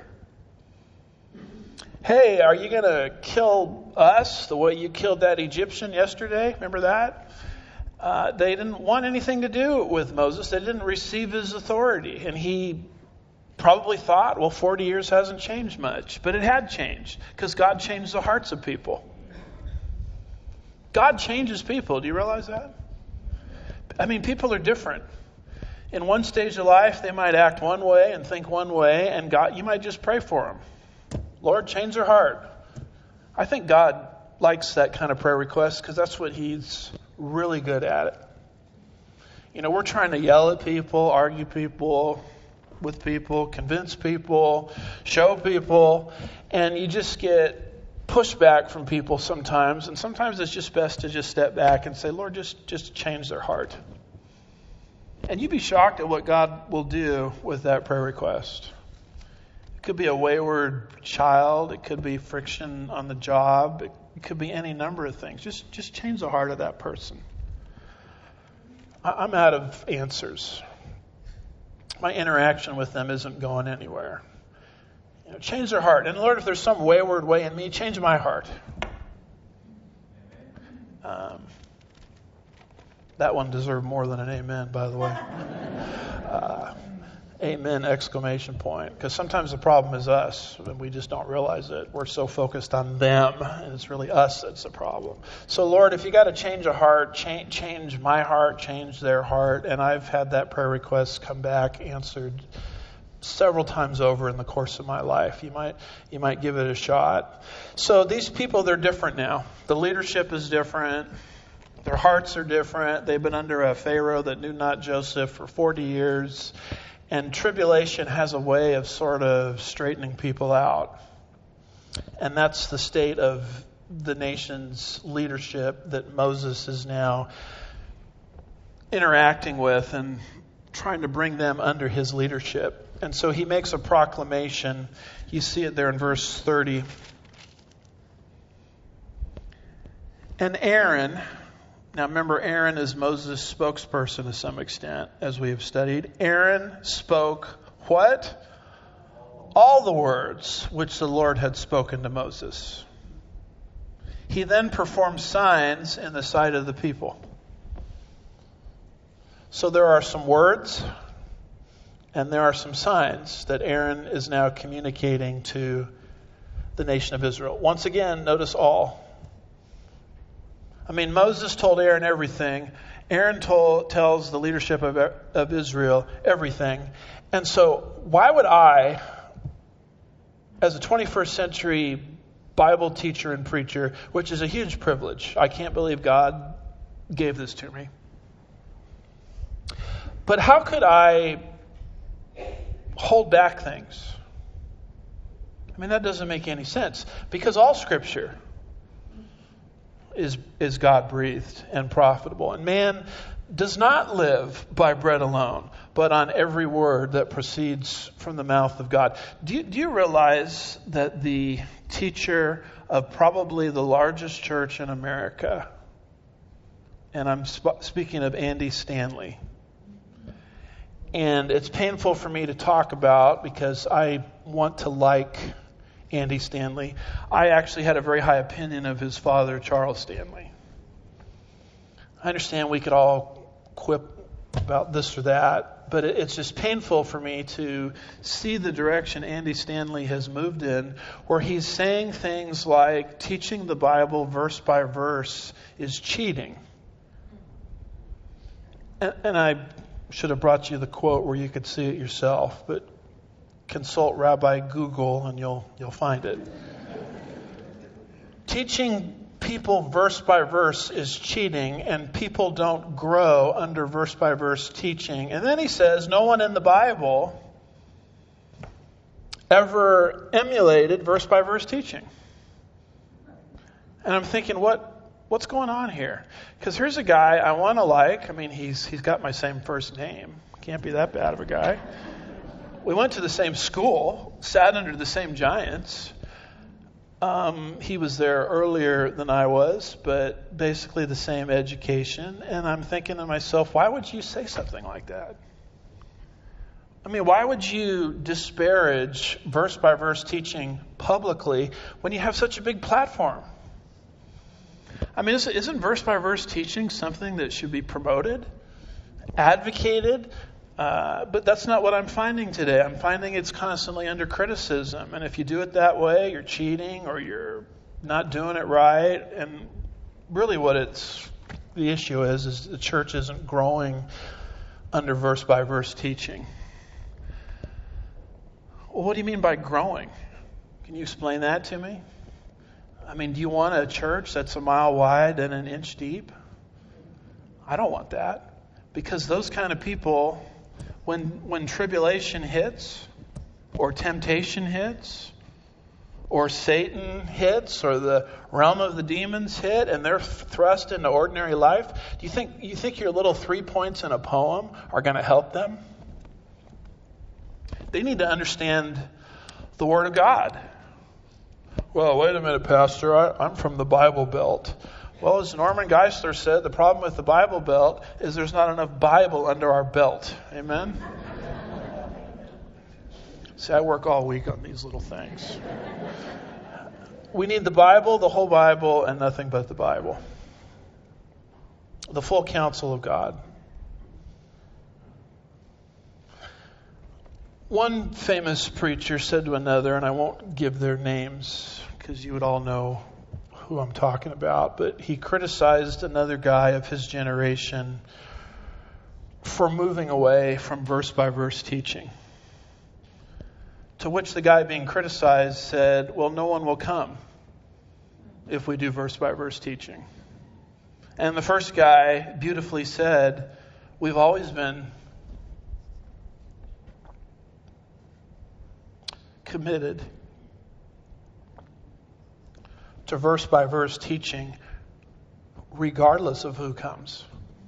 [SPEAKER 1] Hey, are you going to kill us the way you killed that Egyptian yesterday? Remember that? Uh, they didn't want anything to do with Moses. They didn't receive his authority. And he probably thought, well, forty years hasn't changed much. But it had changed because God changed the hearts of people. God changes people. Do you realize that? I mean, people are different. In one stage of life, they might act one way and think one way, and God, you might just pray for them. Lord, change their heart. I think God likes that kind of prayer request because that's what he's really good at it. You know, we're trying to yell at people, argue people with people, convince people, show people, and you just get pushback from people sometimes, and sometimes it's just best to just step back and say, Lord, just, just change their heart. And you'd be shocked at what God will do with that prayer request. It could be a wayward child. It could be friction on the job. It, it could be any number of things. Just, just change the heart of that person. I, I'm out of answers. My interaction with them isn't going anywhere. You know, change their heart. And Lord, if there's some wayward way in me, change my heart. Um, that one deserved more than an amen, by the way. Uh, amen, exclamation point. Because sometimes the problem is us, and we just don't realize it. We're so focused on them, and it's really us that's the problem. So, Lord, if you got to change a heart, change, change my heart, change their heart. And I've had that prayer request come back answered several times over in the course of my life. You might you might give it a shot. So these people, they're different now. The leadership is different. Their hearts are different. They've been under a Pharaoh that knew not Joseph for forty years. And tribulation has a way of sort of straightening people out. And that's the state of the nation's leadership that Moses is now interacting with and trying to bring them under his leadership. And so he makes a proclamation. You see it there in verse thirty. And Aaron, now remember, Aaron is Moses' spokesperson to some extent, as we have studied. Aaron spoke what? All the words which the Lord had spoken to Moses. He then performed signs in the sight of the people. So there are some words and there are some signs that Aaron is now communicating to the nation of Israel. Once again, notice all. I mean, Moses told Aaron everything. Aaron told, tells the leadership of, of Israel everything. And so why would I as a twenty-first century Bible teacher and preacher, which is a huge privilege. I can't believe God gave this to me. But how could I hold back things? I mean, that doesn't make any sense, because all Scripture is is God-breathed and profitable. And man does not live by bread alone, but on every word that proceeds from the mouth of God. Do you, do you realize that the teacher of probably the largest church in America, and I'm sp- speaking of Andy Stanley, and it's painful for me to talk about because I want to like Andy Stanley. I actually had a very high opinion of his father, Charles Stanley. I understand we could all quip about this or that, but it's just painful for me to see the direction Andy Stanley has moved in, where he's saying things like teaching the Bible verse by verse is cheating. And, and I should have brought you the quote where you could see it yourself, but consult Rabbi Google and you'll you'll find it. Teaching people verse by verse is cheating, and people don't grow under verse by verse teaching. And then he says, no one in the Bible ever emulated verse by verse teaching. And I'm thinking, what what's going on here? Because here's a guy I want to like. I mean, he's he's got my same first name. Can't be that bad of a guy. We went to the same school, sat under the same giants. Um, he was there earlier than I was, but basically the same education. And I'm thinking to myself, why would you say something like that? I mean, why would you disparage verse by verse teaching publicly when you have such a big platform? I mean, isn't verse by verse teaching something that should be promoted, advocated? Uh, but that's not what I'm finding today. I'm finding it's constantly under criticism. And if you do it that way, you're cheating or you're not doing it right. And really what it's the issue is, is the church isn't growing under verse by verse teaching. Well, what do you mean by growing? Can you explain that to me? I mean, do you want a church that's a mile wide and an inch deep? I don't want that. Because those kind of people, When when tribulation hits, or temptation hits, or Satan hits, or the realm of the demons hit, and they're thrust into ordinary life, do you think you think your little three points in a poem are going to help them? They need to understand the Word of God. Well, wait a minute, Pastor. I, I'm from the Bible Belt. Well, as Norman Geisler said, the problem with the Bible Belt is there's not enough Bible under our belt. Amen? See, I work all week on these little things. We need the Bible, the whole Bible, and nothing but the Bible. The full counsel of God. One famous preacher said to another, and I won't give their names because you would all know who I'm talking about, but he criticized another guy of his generation for moving away from verse by verse teaching. To which the guy being criticized said, well, no one will come if we do verse by verse teaching. And the first guy beautifully said, we've always been committed to verse by verse teaching regardless of who comes.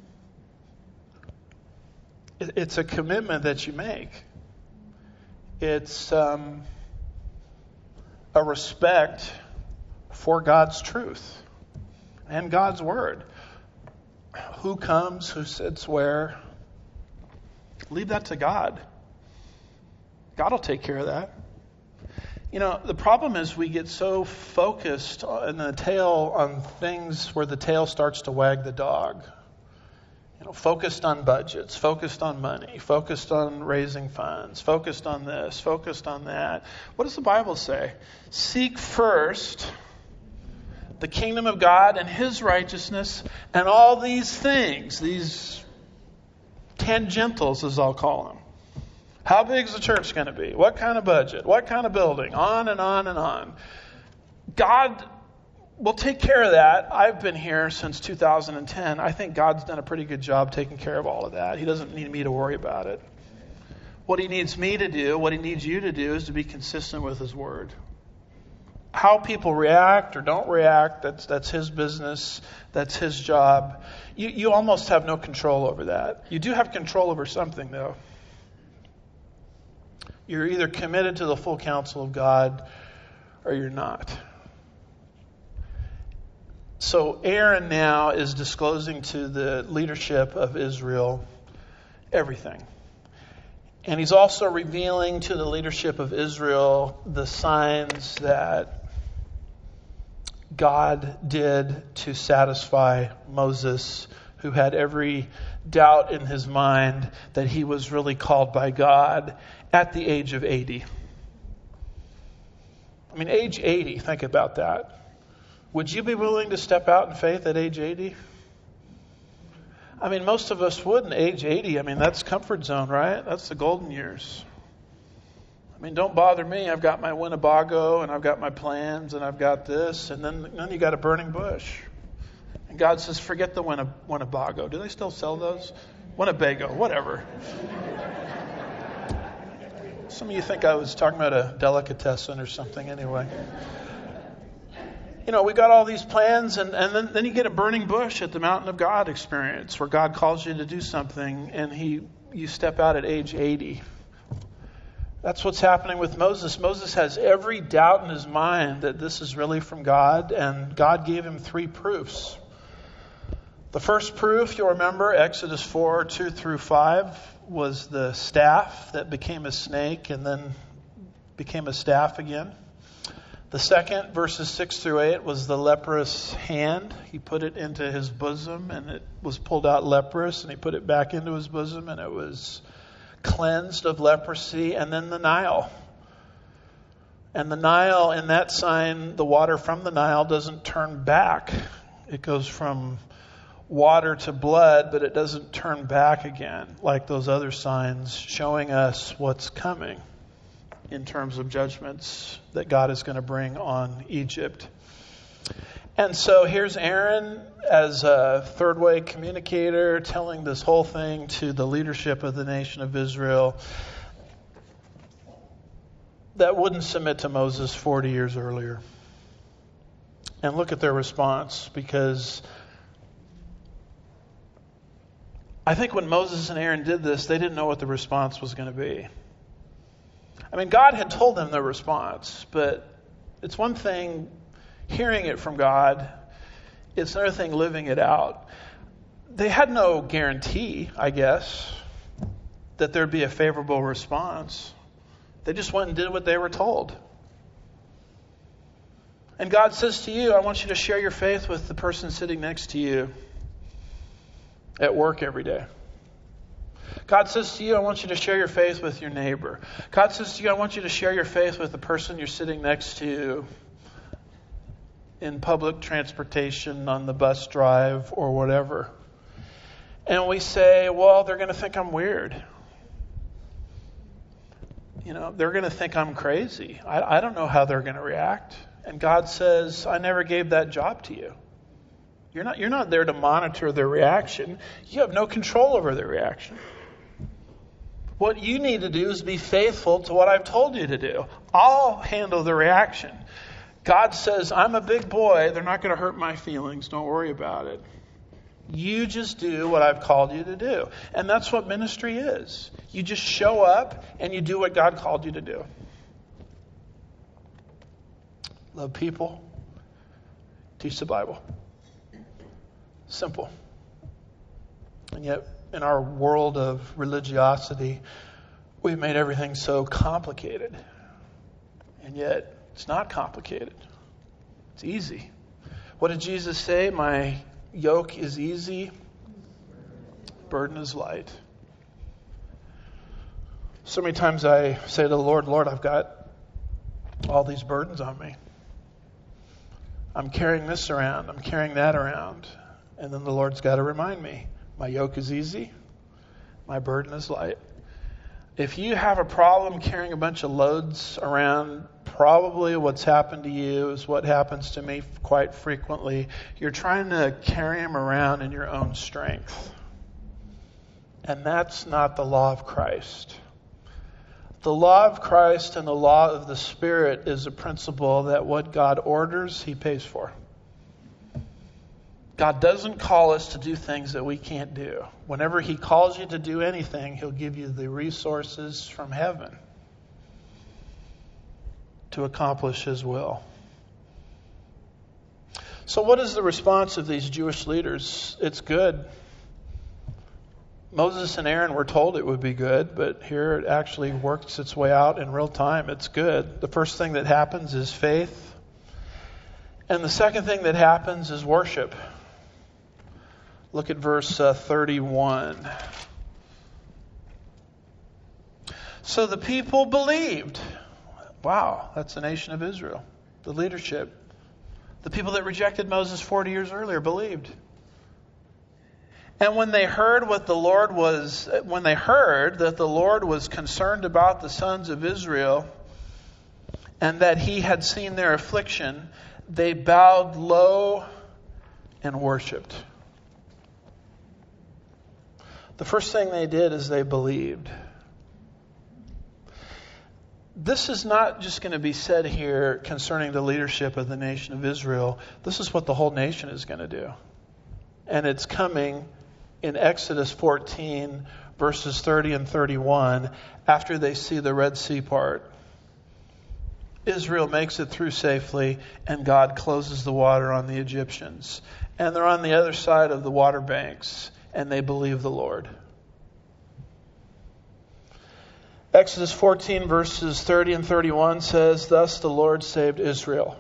[SPEAKER 1] It's a commitment that you make. It's um, a respect for God's truth and God's word. Who comes, who sits where, leave that to God. God will take care of that. You know, the problem is we get so focused in the tail on things where the tail starts to wag the dog. You know, focused on budgets, focused on money, focused on raising funds, focused on this, focused on that. What does the Bible say? Seek first the kingdom of God and His righteousness, and all these things, these tangentials as I'll call them, How big is the church going to be? What kind of budget? What kind of building? On and on and on. God will take care of that. I've been here since two thousand ten. I think God's done a pretty good job taking care of all of that. He doesn't need me to worry about it. What he needs me to do, what he needs you to do, is to be consistent with his word. How people react or don't react, that's that's his business. That's his job. You, you almost have no control over that. You do have control over something, though. You're either committed to the full counsel of God or you're not. So Aaron now is disclosing to the leadership of Israel everything. And he's also revealing to the leadership of Israel the signs that God did to satisfy Moses, who had every doubt in his mind that he was really called by God at the age of eighty. I mean, age eighty, think about that. Would you be willing to step out in faith at age eighty? I mean, most of us would at age eighty. I mean, that's comfort zone, right? That's the golden years. I mean, don't bother me. I've got my Winnebago and I've got my plans and I've got this. And then, then you got a burning bush. And God says, forget the Winne- Winnebago. Do they still sell those? Winnebago, whatever. Some of you think I was talking about a delicatessen or something anyway. You know, we got all these plans, and, and then, then you get a burning bush at the Mountain of God experience where God calls you to do something and he you step out at age eighty. That's what's happening with Moses. Moses has every doubt in his mind that this is really from God, and God gave him three proofs. The first proof, you'll remember, Exodus four, two through five, was the staff that became a snake and then became a staff again. The second, verses six through eight, was the leprous hand. He put it into his bosom and it was pulled out leprous, and he put it back into his bosom and it was cleansed of leprosy. And then the Nile. And the Nile, in that sign, the water from the Nile doesn't turn back. It goes from water to blood, but it doesn't turn back again like those other signs, showing us what's coming in terms of judgments that God is going to bring on Egypt. And so here's Aaron as a third way communicator telling this whole thing to the leadership of the nation of Israel that wouldn't submit to Moses forty years earlier. And look at their response, because I think when Moses and Aaron did this, they didn't know what the response was going to be. I mean, God had told them their response, but it's one thing hearing it from God. It's another thing living it out. They had no guarantee, I guess, that there'd be a favorable response. They just went and did what they were told. And God says to you, I want you to share your faith with the person sitting next to you at work every day. God says to you, I want you to share your faith with your neighbor. God says to you, I want you to share your faith with the person you're sitting next to in public transportation, on the bus drive, or whatever. And we say, well, they're going to think I'm weird. You know, they're going to think I'm crazy. I, I don't know how they're going to react. And God says, I never gave that job to you. You're not, you're not there to monitor their reaction. You have no control over their reaction. What you need to do is be faithful to what I've told you to do. I'll handle the reaction. God says, I'm a big boy. They're not going to hurt my feelings. Don't worry about it. You just do what I've called you to do. And that's what ministry is. You just show up and you do what God called you to do. Love people. Teach the Bible. Simple. And yet, in our world of religiosity, we've made everything so complicated. And yet, it's not complicated. It's easy. What did Jesus say? My yoke is easy, burden is light. So many times I say to the Lord, Lord, I've got all these burdens on me. I'm carrying this around. I'm carrying that around. And then the Lord's got to remind me, my yoke is easy, my burden is light. If you have a problem carrying a bunch of loads around, probably what's happened to you is what happens to me quite frequently. You're trying to carry them around in your own strength. And that's not the law of Christ. The law of Christ and the law of the Spirit is a principle that what God orders, He pays for. God doesn't call us to do things that we can't do. Whenever He calls you to do anything, He'll give you the resources from heaven to accomplish His will. So what is the response of these Jewish leaders? It's good. Moses and Aaron were told it would be good, but here it actually works its way out in real time. It's good. The first thing that happens is faith. And the second thing that happens is worship. Look at verse uh, thirty-one. So the people believed. Wow, that's the nation of Israel. The leadership. The people that rejected Moses forty years earlier believed. And when they heard what the Lord was, when they heard that the Lord was concerned about the sons of Israel and that He had seen their affliction, they bowed low and worshipped. The first thing they did is they believed. This is not just going to be said here concerning the leadership of the nation of Israel. This is what the whole nation is going to do. And it's coming in Exodus fourteen, verses thirty and thirty-one, after they see the Red Sea part. Israel makes it through safely, and God closes the water on the Egyptians. And they're on the other side of the water banks, and they believe the Lord. Exodus fourteen, verses thirty and thirty-one says, "Thus the Lord saved Israel."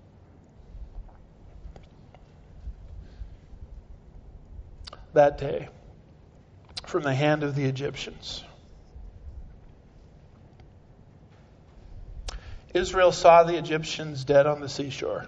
[SPEAKER 1] That day, from the hand of the Egyptians. Israel saw the Egyptians dead on the seashore.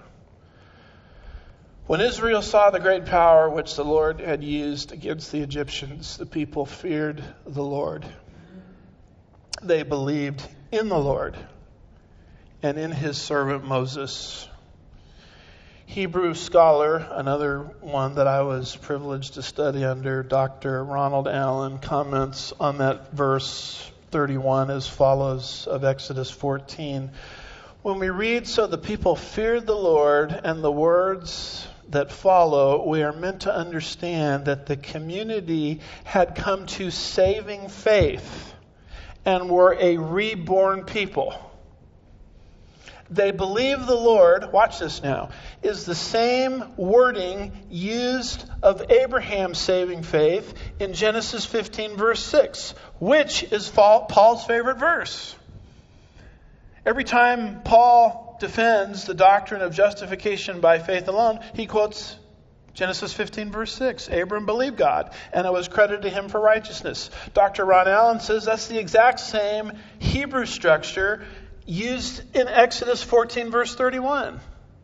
[SPEAKER 1] When Israel saw the great power which the Lord had used against the Egyptians, the people feared the Lord. They believed in the Lord and in His servant Moses. Hebrew scholar, another one that I was privileged to study under, Doctor Ronald Allen, comments on that verse thirty-one as follows of Exodus fourteen. When we read, "So the people feared the Lord," and the words that follow, we are meant to understand that the community had come to saving faith and were a reborn people. They believe the Lord, watch this now, is the same wording used of Abraham's saving faith in Genesis fifteen, verse six, which is Paul's favorite verse. Every time Paul defends the doctrine of justification by faith alone, he quotes Genesis fifteen, verse six. Abram believed God, and it was credited to him for righteousness. Doctor Ron Allen says that's the exact same Hebrew structure used in Exodus fourteen, verse thirty-one.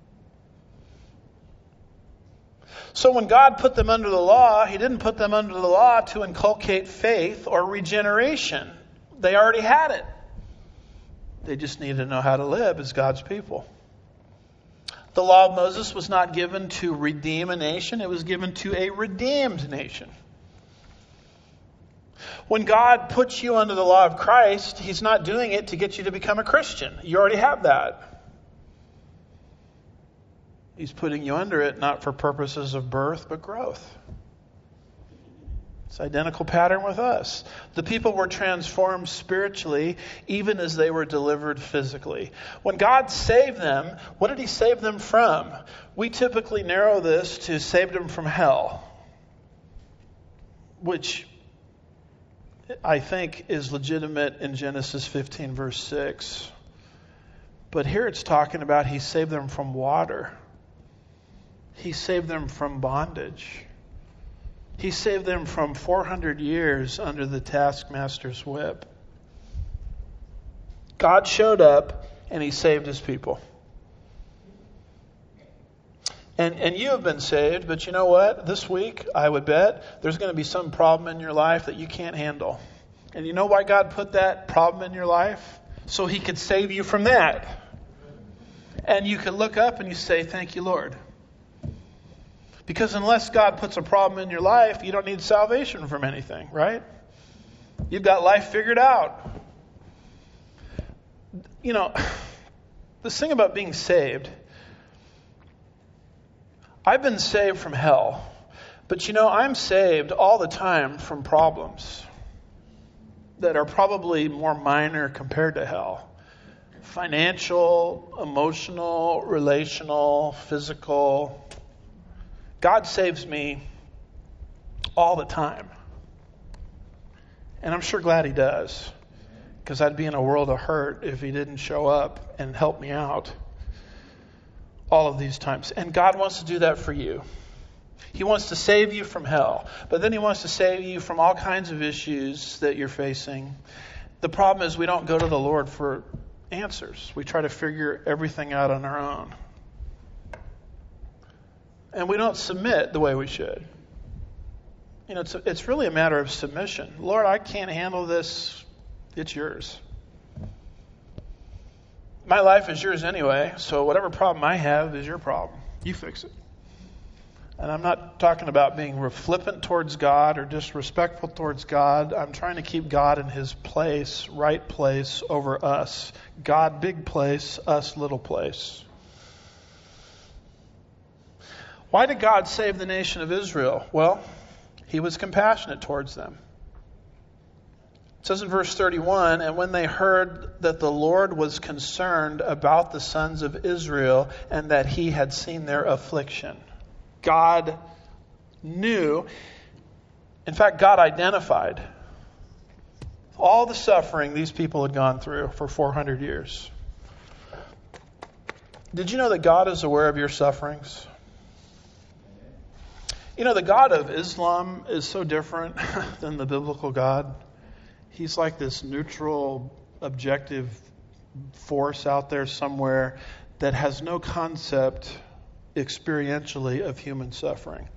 [SPEAKER 1] So when God put them under the law, He didn't put them under the law to inculcate faith or regeneration. They already had it. They just needed to know how to live as God's people. The law of Moses was not given to redeem a nation. It was given to a redeemed nation. When God puts you under the law of Christ, He's not doing it to get you to become a Christian. You already have that. He's putting you under it not for purposes of birth, but growth. It's an identical pattern with us. The people were transformed spiritually even as they were delivered physically. When God saved them, what did He save them from? We typically narrow this to save them from hell, which I think is legitimate in Genesis fifteen, verse six. But here it's talking about He saved them from water. He saved them from bondage. He saved them from four hundred years under the taskmaster's whip. God showed up and He saved His people. And and you have been saved, but you know what? This week, I would bet, there's going to be some problem in your life that you can't handle. And you know why God put that problem in your life? So he could save you from that. And you could look up and you say, thank you, Lord. Because unless God puts a problem in your life, you don't need salvation from anything, right? You've got life figured out. You know, this thing about being saved, I've been saved from hell. But you know, I'm saved all the time from problems that are probably more minor compared to hell. Financial, emotional, relational, physical. God saves me all the time. And I'm sure glad he does. Because I'd be in a world of hurt if he didn't show up and help me out all of these times. And God wants to do that for you. He wants to save you from hell. But then he wants to save you from all kinds of issues that you're facing. The problem is we don't go to the Lord for answers. We try to figure everything out on our own. And we don't submit the way we should. You know, it's, it's really a matter of submission. Lord, I can't handle this. It's yours. My life is yours anyway, so whatever problem I have is your problem. You fix it. And I'm not talking about being flippant towards God or disrespectful towards God. I'm trying to keep God in his place, right place over us. God, big place, us, little place. Why did God save the nation of Israel? Well, he was compassionate towards them. It says in verse thirty-one, and when they heard that the Lord was concerned about the sons of Israel and that he had seen their affliction. God knew, in fact, God identified all the suffering these people had gone through for four hundred years. Did you know that God is aware of your sufferings? You know, the God of Islam is so different than the biblical God. He's like this neutral, objective force out there somewhere that has no concept experientially of human suffering.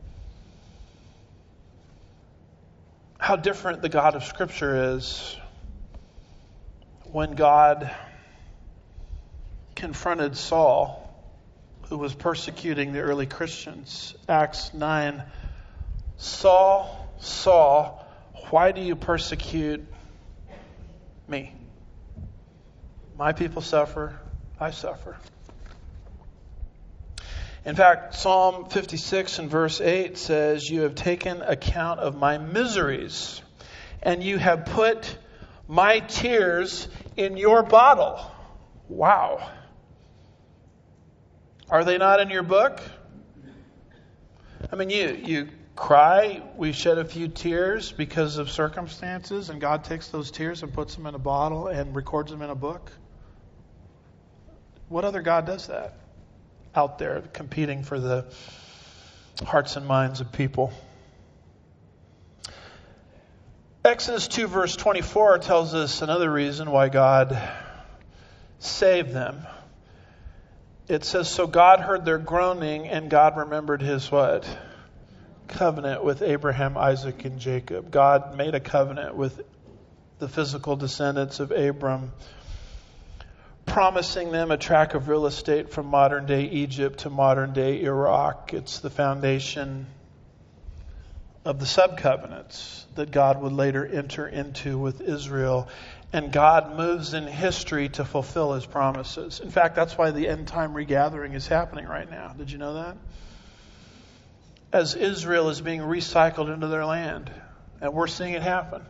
[SPEAKER 1] How different the God of Scripture is when God confronted Saul, who was persecuting the early Christians. Acts nine, Saul, Saul, why do you persecute me? My people suffer, I suffer. In fact, Psalm fifty-six and verse eight says, you have taken account of my miseries, and you have put my tears in your bottle. Wow. Are they not in your book? I mean, you, you cry, we shed a few tears because of circumstances, and God takes those tears and puts them in a bottle and records them in a book. What other God does that? Out there competing for the hearts and minds of people. Exodus two verse twenty-four tells us another reason why God saved them. It says, so God heard their groaning and God remembered his what? Covenant with Abraham, Isaac, and Jacob. God made a covenant with the physical descendants of Abram, promising them a tract of real estate from modern day Egypt to modern day Iraq. It's the foundation of the sub-covenants that God would later enter into with Israel. And God moves in history to fulfill his promises. In fact, that's why the end time regathering is happening right now. Did you know that? As Israel is being recycled into their land. And we're seeing it happen.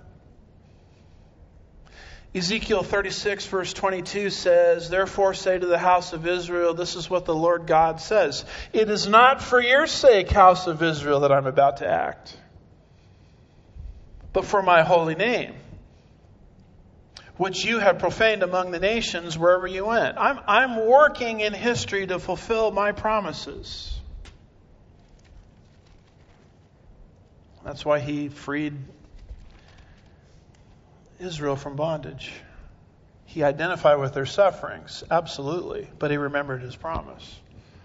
[SPEAKER 1] Ezekiel thirty-six verse twenty-two says, therefore say to the house of Israel, this is what the Lord God says. It is not for your sake, house of Israel, that I'm about to act, but for my holy name, which you have profaned among the nations wherever you went. I'm, I'm working in history to fulfill my promises. That's why he freed Israel from bondage. He identified with their sufferings, absolutely, but he remembered his promise.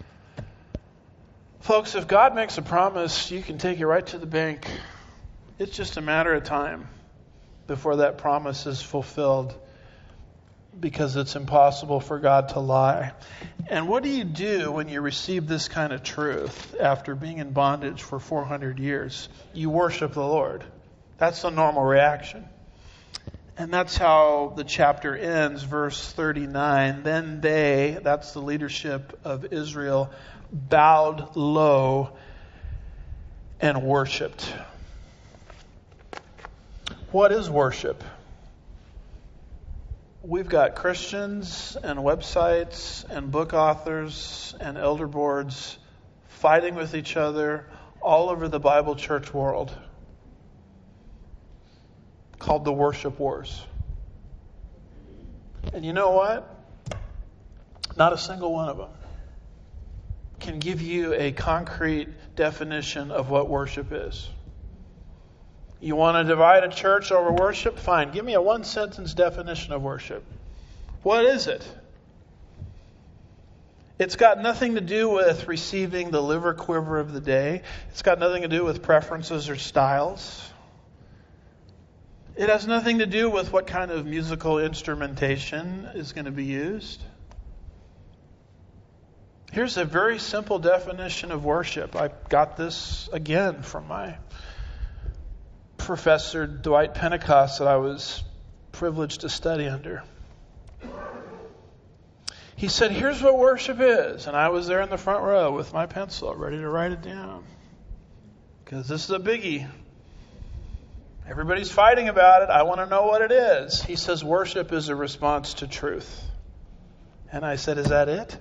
[SPEAKER 1] Folks, if God makes a promise, you can take it right to the bank. It's just a matter of time. before that promise is fulfilled, because it's impossible for God to lie. And what do you do when you receive this kind of truth after being in bondage for four hundred years? You worship the Lord. That's the normal reaction. And that's how the chapter ends, verse thirty-nine. Then they, that's the leadership of Israel, bowed low and worshipped. What is worship? We've got Christians and websites and book authors and elder boards fighting with each other all over the Bible church world, called the worship wars. And you know what? Not a single one of them can give you a concrete definition of what worship is. You want to divide a church over worship? Fine. Give me a one-sentence definition of worship. What is it? It's got nothing to do with receiving the liver quiver of the day. It's got nothing to do with preferences or styles. It has nothing to do with what kind of musical instrumentation is going to be used. Here's a very simple definition of worship. I got this again from my professor, Dwight Pentecost, that I was privileged to study under. He said, here's what worship is. And I was there in the front row with my pencil, ready to write it down. Because this is a biggie. Everybody's fighting about it. I want to know what it is. He says, worship is a response to truth. And I said, is that it?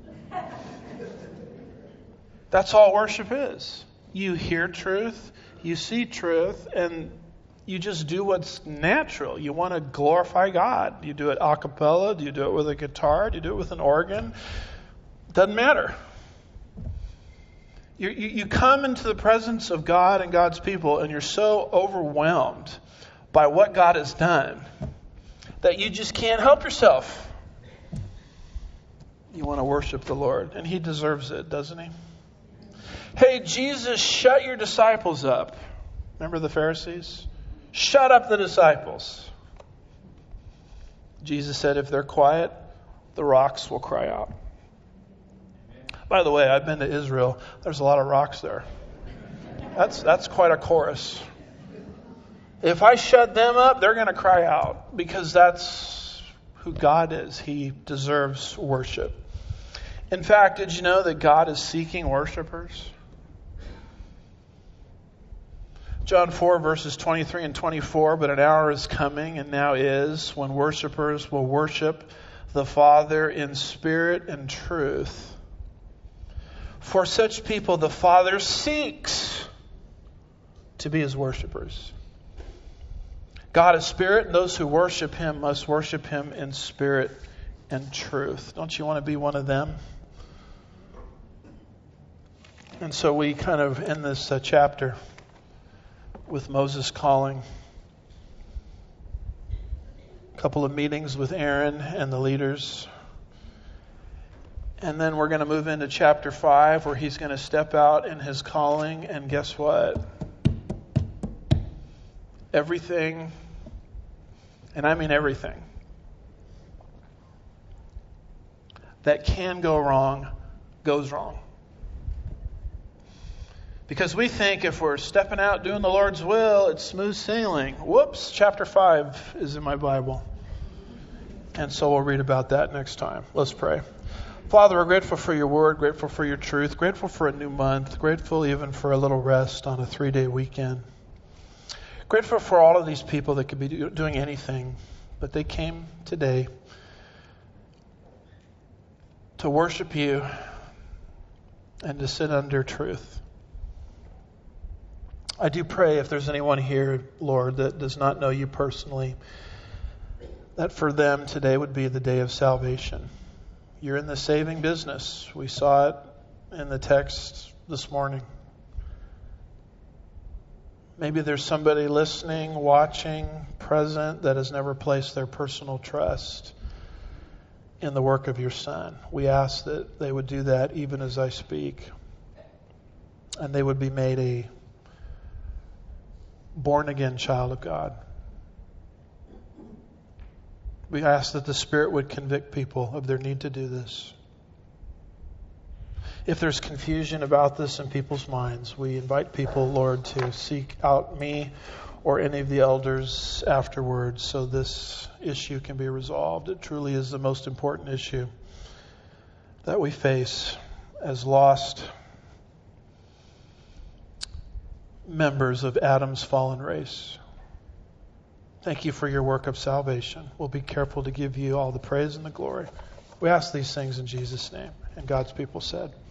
[SPEAKER 1] That's all worship is. You hear truth, you see truth, and you just do what's natural. You want to glorify God. You do it a cappella, do you do it with a guitar, do you do it with an organ? Doesn't matter. You, you, you come into the presence of God and God's people, and you're so overwhelmed by what God has done that you just can't help yourself. You want to worship the Lord, and He deserves it, doesn't He? Hey, Jesus, shut your disciples up. Remember the Pharisees? Shut up the disciples. Jesus said, if they're quiet, the rocks will cry out. By the way, I've been to Israel. There's a lot of rocks there. That's that's quite a chorus. If I shut them up, they're going to cry out, because that's who God is. He deserves worship. In fact, did you know that God is seeking worshipers? John four, verses twenty-three and twenty-four, but an hour is coming, and now is, when worshipers will worship the Father in spirit and truth. For such people, the Father seeks to be His worshipers. God is spirit, and those who worship Him must worship Him in spirit and truth. Don't you want to be one of them? And so we kind of end this uh, chapter with Moses calling. A couple of meetings with Aaron and the leaders. And then we're going to move into chapter five, where he's going to step out in his calling. And guess what? Everything, and I mean everything, that can go wrong, goes wrong. Because we think if we're stepping out doing the Lord's will, it's smooth sailing. Whoops, chapter five is in my Bible. And so we'll read about that next time. Let's pray. Father, we're grateful for your word, grateful for your truth, grateful for a new month, grateful even for a little rest on a three-day weekend. Grateful for all of these people that could be do- doing anything, but they came today to worship you and to sit under truth. I do pray if there's anyone here, Lord, that does not know you personally, that for them today would be the day of salvation. You're in the saving business. We saw it in the text this morning. Maybe there's somebody listening, watching, present that has never placed their personal trust in the work of your Son. We ask that they would do that even as I speak, and they would be made a born-again child of God. We ask that the Spirit would convict people of their need to do this. If there's confusion about this in people's minds, we invite people, Lord, to seek out me or any of the elders afterwards so this issue can be resolved. It truly is the most important issue that we face as lost members of Adam's fallen race. Thank you for your work of salvation. We'll be careful to give you all the praise and the glory. We ask these things in Jesus' name. And God's people said,